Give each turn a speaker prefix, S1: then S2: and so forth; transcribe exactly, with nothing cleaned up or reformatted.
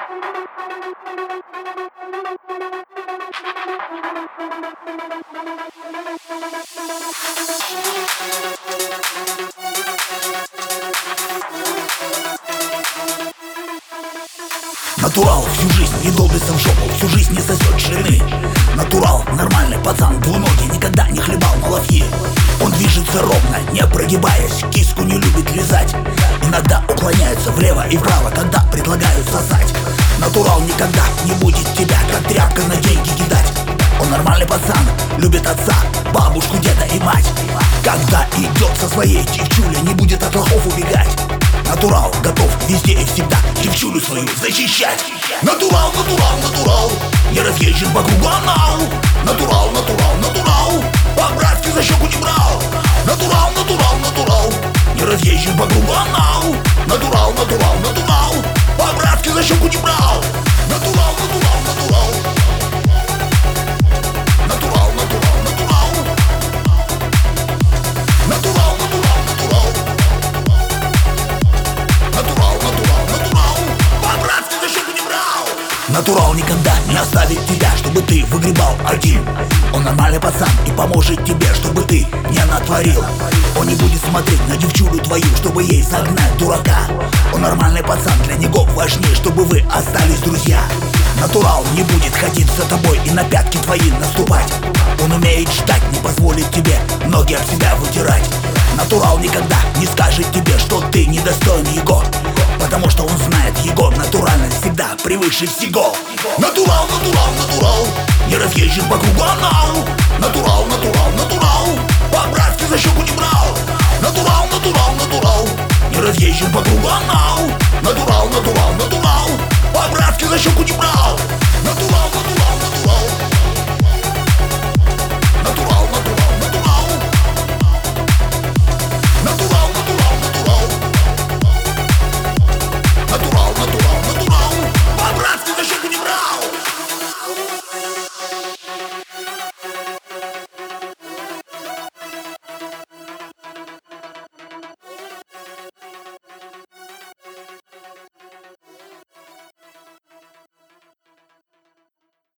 S1: Натурал всю жизнь не долбится в жопу, всю жизнь не сосет ширины. Натурал, нормальный пацан, двуногий, никогда не хлебал малафьи. Он движется ровно, не прогибаясь, киску не любит лизать. Иногда уклоняется влево и вправо, когда предлагают сосать. Натурал никогда не будет тебя, как тряпка, на деньги кидать. Он нормальный пацан, любит отца, бабушку, деда и мать. Когда идет со своей девчулей, не будет от лохов убегать. Натурал готов везде и всегда девчулю свою защищать. Натурал, натурал, натурал, не разъезжен по кругу анал. Натурал, натурал, натурал, по-братски за щеку не брал. Натурал, натурал, натурал, не разъезжен по кругу анал. Натурал, натурал, натурал, по-братски за щеку не брал. Натурал, натурал, натурал. Натурал, натурал, натурал. Натурал, натурал, натурал. Натурал, натурал, натурал, по-братски за щеку не брал. Натурал никогда не оставит тебя, чтобы ты выгребал один. Он нормальный пацан и поможет тебе, чтобы ты не натворил. Он не будет смотреть на девчулю твою, чтобы ей загнать дурака. Он нормальный пацан, для него важнее, чтобы вы остались друзья. Натурал не будет ходить за тобой и на пятки твои наступать. Он умеет ждать, не позволит тебе ноги об себя вытирать. Натурал никогда не скажет тебе, что ты недостоин его, потому что он знает, его натуральность всегда превыше всего. Натурал, натурал, натурал, не разъезжен по кругу анал. Натурал, натурал, натурал, по-братски за щеку не брал. Натурал, натурал, натурал, не разъезжен по кругу анал. Натурал, натурал, натурал.